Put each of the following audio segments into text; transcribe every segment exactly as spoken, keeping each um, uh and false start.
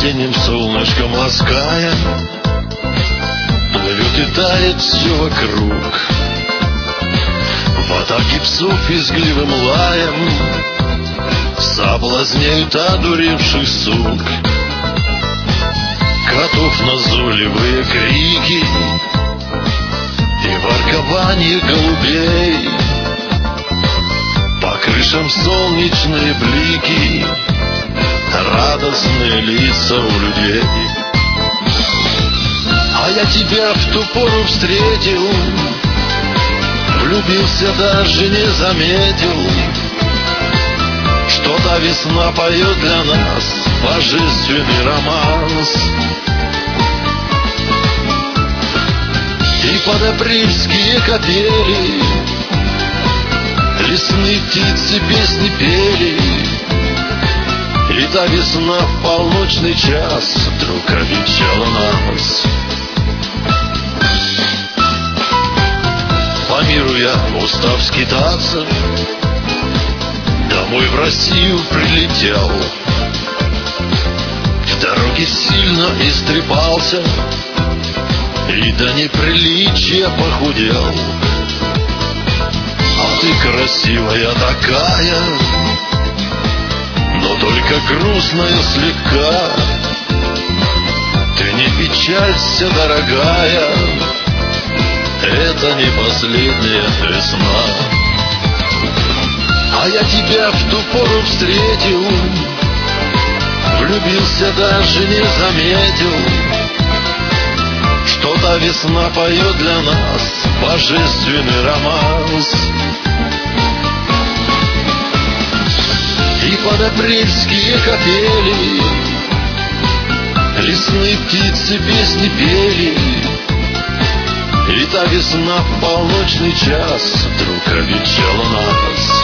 Осенним солнышком лаская, плывет и тает все вокруг. В атаке псов визгливым лаем соблазняют одуревших сук. Котов назойливые крики и воркование голубей, по крышам солнечные блики, радостные лица у людей. А я тебя в ту пору встретил, влюбился, даже не заметил, что та весна поет для нас божественный романс. И под апрельские капели лесные птицы песни пели, и та весна в полночный час вдруг обещала нас. По миру я, устав скитаться, домой в Россию прилетел. В дороге сильно истрепался и до неприличия похудел. А ты красивая такая, но только грустная слегка. Ты не печалься, дорогая, это не последняя весна. А я тебя в ту пору встретил, влюбился, даже не заметил, что та весна поет для нас божественный романс. И под апрельские капели лесные птицы песни пели, и та весна в полночный час вдруг обещала нас.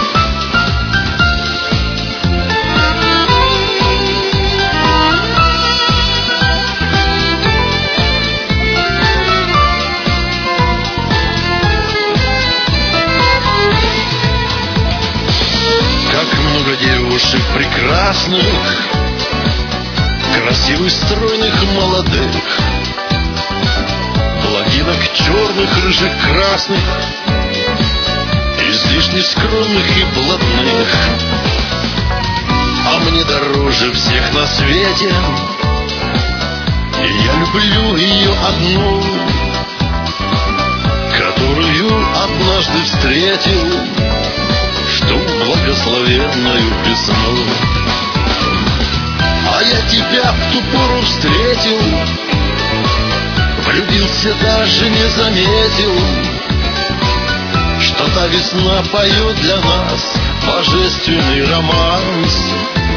Как много девушек прекрасных, красивых, стройных, молодых, блондинок черных, рыжих, красных, излишне скромных и блатных. А мне дороже всех на свете, и я люблю ее одну, которую однажды встретил в ту благословенную весну. А я тебя в ту пору встретил, влюбился, даже не заметил, что та весна поет для нас божественный романс.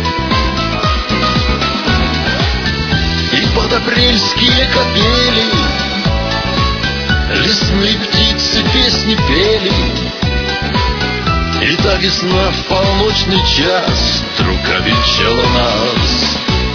И под апрельские капели лесные птицы песни пели, и та весна в полночный час вдруг обещала нас.